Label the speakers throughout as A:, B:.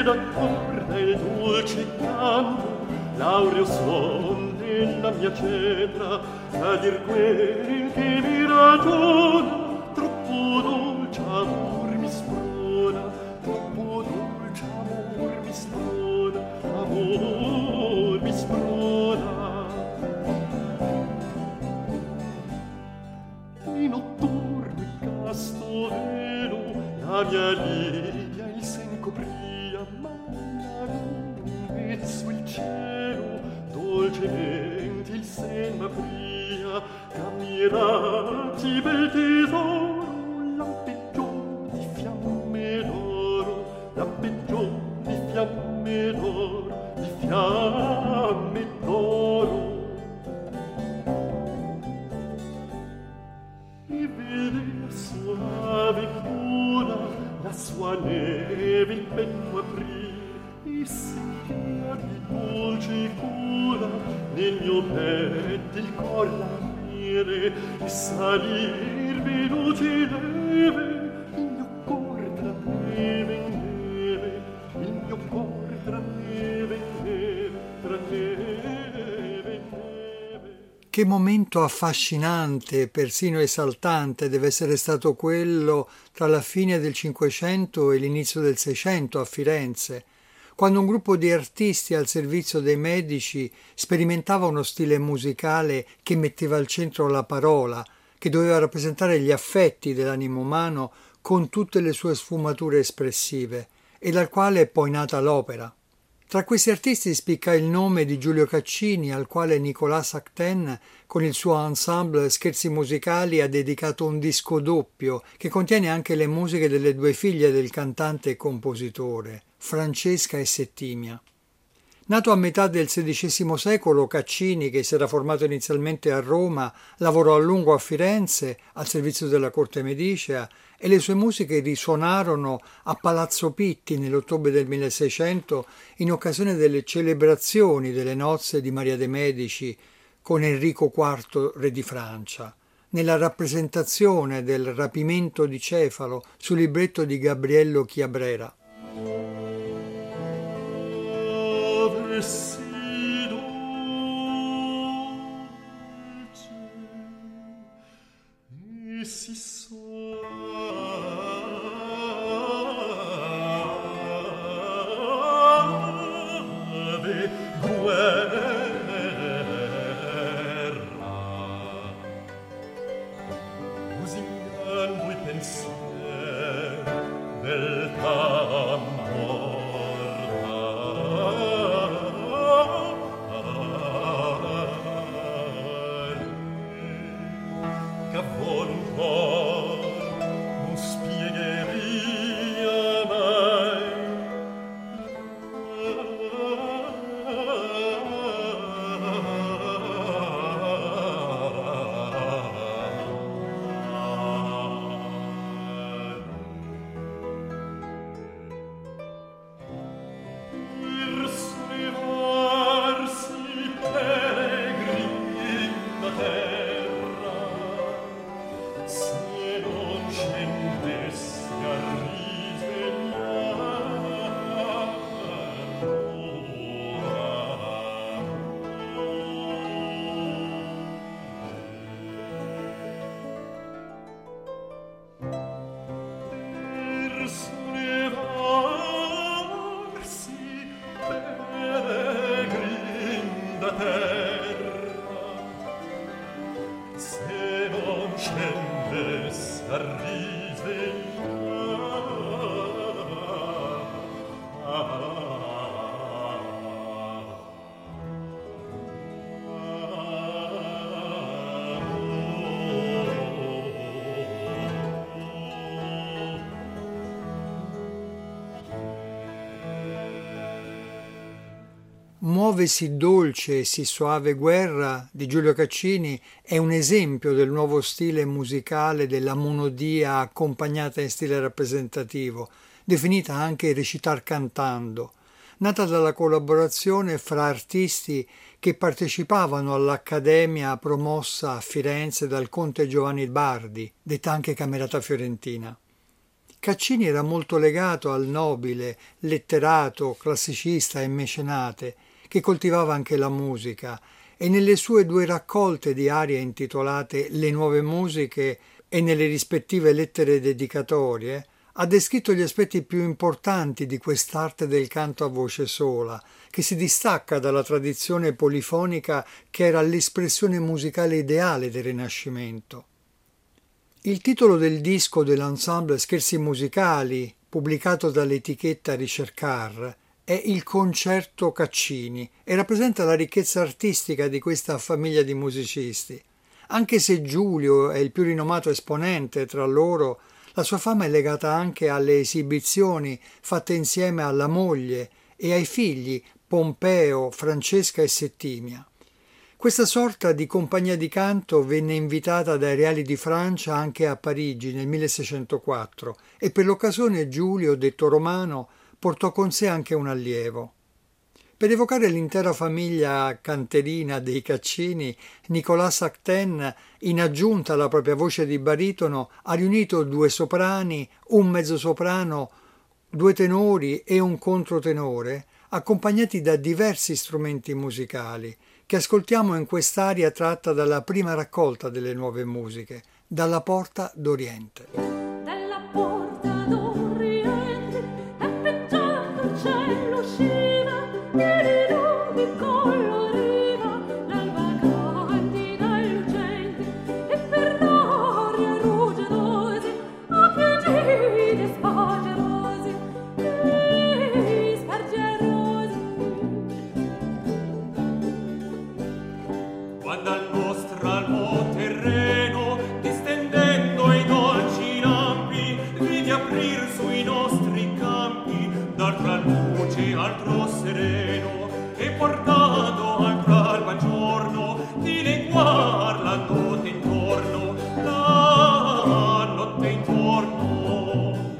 A: d'accorda il dolce canto, l'aureo suon della mia cetra, a dir quel che mi ragiona, troppo dolce amor mi sprona, troppo dolce amor mi sprona, amor mi sprona. Di notturno il casto velo, la mia Lidia il sen copria, ma la luna in mezzo il cielo, dolcemente il sen m'apria, camminati bel tesoro, lampeggion di fiamme d'oro, lampeggion di fiamme d'oro, di fiamme d'oro. E vede soave pura la sua neve il petto aprire, e sentia di dolce cura nel mio petto il cor lanire, e salir veloce neve, il mio cor tra neve in neve, il mio cor tra neve in neve, tra neve in neve.
B: Che momento affascinante e persino esaltante deve essere stato quello tra la fine del Cinquecento e l'inizio del Seicento a Firenze, quando un gruppo di artisti al servizio dei medici sperimentava uno stile musicale che metteva al centro la parola, che doveva rappresentare gli affetti dell'animo umano con tutte le sue sfumature espressive, e dal quale è poi nata l'opera. Tra questi artisti spicca il nome di Giulio Caccini, al quale Nicolas Acten, con il suo ensemble Scherzi Musicali, ha dedicato un disco doppio che contiene anche le musiche delle due figlie del cantante e compositore, Francesca e Settimia. Nato a metà del XVI secolo, Caccini, che si era formato inizialmente a Roma, lavorò a lungo a Firenze al servizio della corte medicea, e le sue musiche risuonarono a Palazzo Pitti nell'ottobre del 1600 in occasione delle celebrazioni delle nozze di Maria de' Medici con Enrico IV, re di Francia, nella rappresentazione del rapimento di Cefalo sul libretto di Gabriello Chiabrera.
A: Sì, dolce e sì suave guerra, lusingando i pensieri del tamburo.
B: Muovesi dolce e sì soave guerra di Giulio Caccini è un esempio del nuovo stile musicale della monodia accompagnata in stile rappresentativo, definita anche recitar cantando, nata dalla collaborazione fra artisti che partecipavano all'Accademia promossa a Firenze dal conte Giovanni Bardi, detta anche Camerata Fiorentina. Caccini era molto legato al nobile, letterato, classicista e mecenate, che coltivava anche la musica, e nelle sue 2 raccolte di arie intitolate Le nuove musiche e nelle rispettive lettere dedicatorie, ha descritto gli aspetti più importanti di quest'arte del canto a voce sola, che si distacca dalla tradizione polifonica che era l'espressione musicale ideale del Rinascimento. Il titolo del disco dell'ensemble Scherzi musicali, pubblicato dall'etichetta Ricercar, è Il concerto Caccini e rappresenta la ricchezza artistica di questa famiglia di musicisti. Anche se Giulio è il più rinomato esponente tra loro, la sua fama è legata anche alle esibizioni fatte insieme alla moglie e ai figli Pompeo, Francesca e Settimia. Questa sorta di compagnia di canto venne invitata dai reali di Francia anche a Parigi nel 1604 e per l'occasione Giulio, detto Romano, portò con sé anche un allievo. Per evocare l'intera famiglia canterina dei Caccini, Nicolas Acten, in aggiunta alla propria voce di baritono, ha riunito 2 soprani, un mezzosoprano, 2 tenori e un controtenore, accompagnati da diversi strumenti musicali, che ascoltiamo in quest'aria tratta dalla prima raccolta delle nuove musiche, Dalla Porta d'Oriente.
C: Dalla porta d'Oriente, tappeggiando il cielo usciva, e di nubi coloriva l'alba candida e lucente, e per l'aria rugginosi, a piangere spargerosi, e spargerosi.
A: Quando al nostro almo terreno, distendendo i dolci lampi, vidi aprir sui nostri campi, dar tra luce altro sereno, e portando altro alba giorno, dileguar la notte intorno, la notte intorno.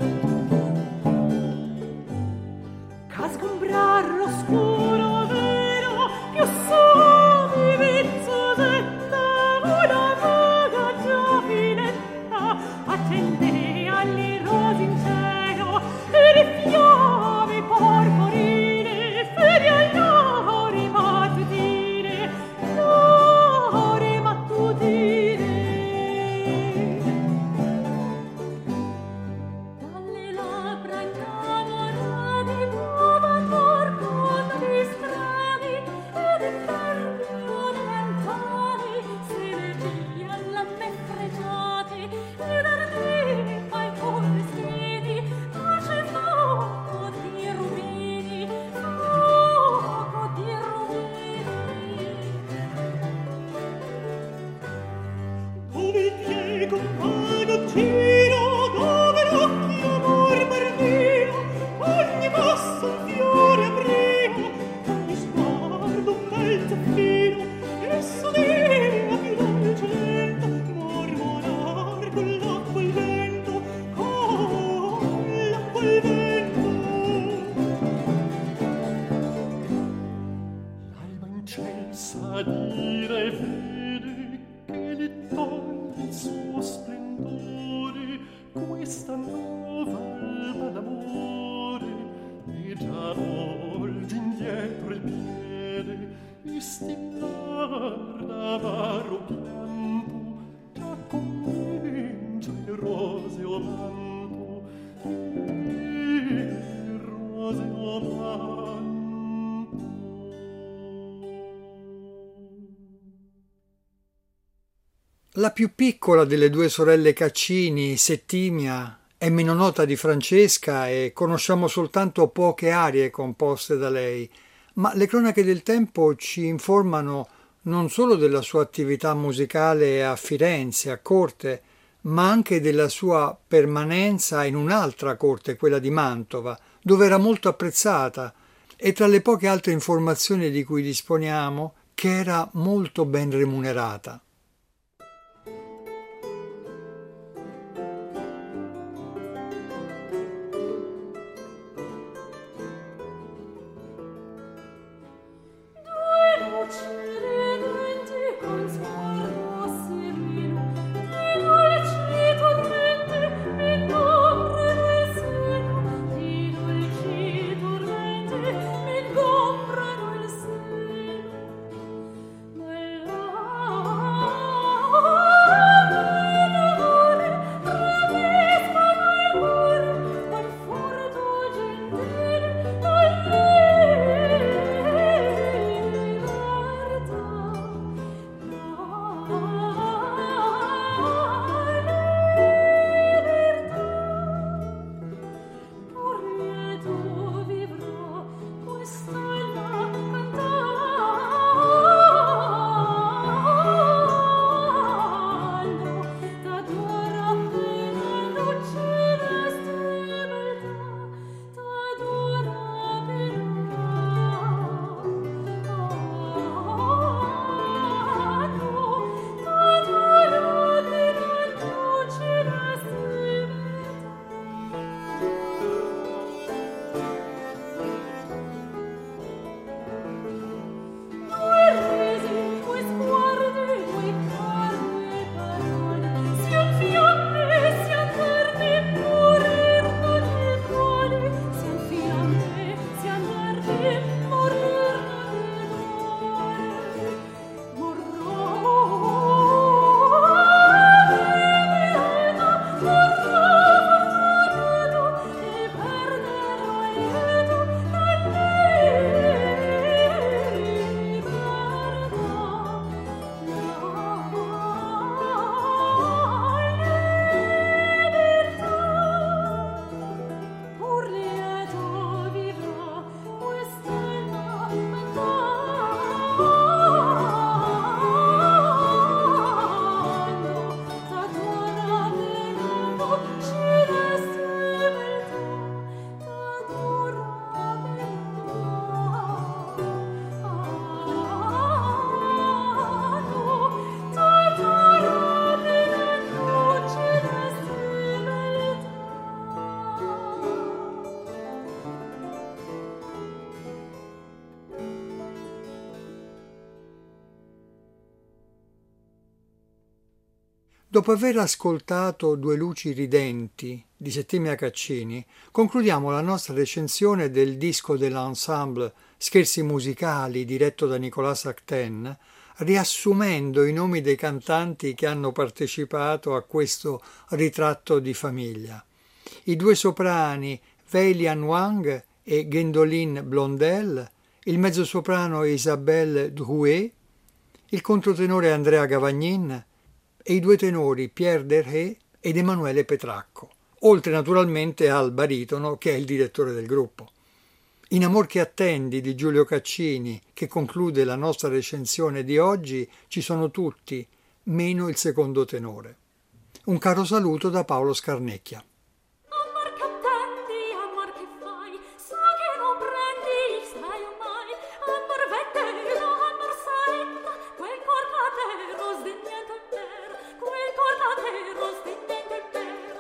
C: Ca sgombrar l'oscuro vero, più suavi vizzosetta, una vaga giovinetta, accende alle rose in cielo, e le fiamme porporine, fedi all'ore mattutine, l'ore mattutine. Dalle labbra innamorate nuova torcona di strani ed inverno lontani, se le giglie alla me fregiate ed ardeni ai forestini, dolce fuoco di rubini, fuoco di rubini.
A: Dove il diego pagattino, dove l'occhio amor barbino, ogni passo un fiore apriva, ogni sguardo un bel zaffiro, e sudeva più dolcetta, mormorar con l'acqua il vento, con l'acqua il vento. L'alba incelsa dire vede che le toglie il suo splendore questa nuova alba d'amore, e già volge indietro il piede e stillar d'amaro pianto, già comincia il roseo manto, il roseo manto.
B: La più piccola delle 2 sorelle Caccini, Settimia, è meno nota di Francesca e conosciamo soltanto poche arie composte da lei, ma le cronache del tempo ci informano non solo della sua attività musicale a Firenze, a corte, ma anche della sua permanenza in un'altra corte, quella di Mantova, dove era molto apprezzata, e tra le poche altre informazioni di cui disponiamo, che era molto ben remunerata.
C: Con
B: Dopo aver ascoltato Due luci ridenti di Settimia Caccini, concludiamo la nostra recensione del disco dell'ensemble Scherzi musicali diretto da Nicolas Acten, riassumendo i nomi dei cantanti che hanno partecipato a questo ritratto di famiglia. I due soprani Weilian Wang e Gwendoline Blondel, il mezzosoprano Isabelle Drouet, il controtenore Andrea Gavagnin e i due tenori Pierre Derré ed Emanuele Petracco, oltre naturalmente al baritono che è il direttore del gruppo. In Amor che attendi di Giulio Caccini, che conclude la nostra recensione di oggi, ci sono tutti, meno il secondo tenore. Un caro saluto da Paolo Scarnecchia.
C: Amor che attendi, amor che fai, sai che non prendi, sai ormai. Amor vettero, amor saetta, quel cor catero sdegnente è vero, quel cor catero sdegnente è vero.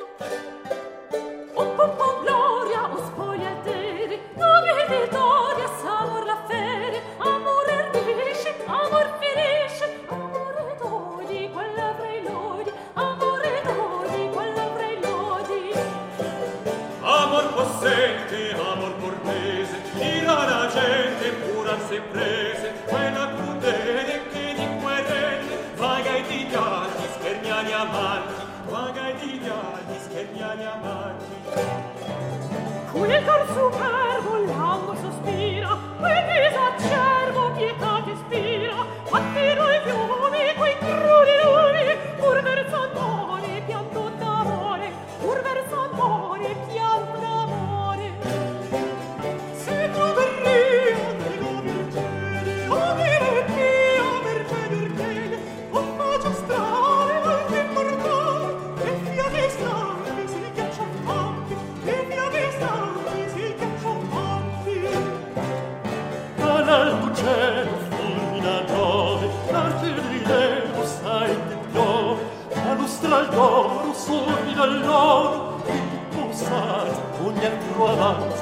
C: Oh gloria, oh spogliateri, nuove vittorie, s'amor la ferie, amor ardisce, amor finisce, amore dodi, quella avrei lodi, amore dodi, quella avrei lodi.
A: Amor possente, amor cortese, ira la gente, pura se prese, quella crudele che di querelle, vaga e di gialli, schermiani amanti, vaga e di gialli, schermiani amanti.
C: Quel cor superbo, l'amor sospira, quel viso acerbo, pietà che spira, attirò i fiumi, quei crudi lumi, pur verso amore, pianto d'amore, pur verso amore, pianto d'amore. Se tu verria, dico virgine, o mia, virgine, o magistrale, alti immortali, e fiati strani si ghiaccianti, e fiati strani si ghiaccianti.
A: Dall'alto cielo fulmina Giove, l'arte di Leo sai che piove, la lustra al d'oro, fulmina l'oro, il pulsare, ogni altro avanti,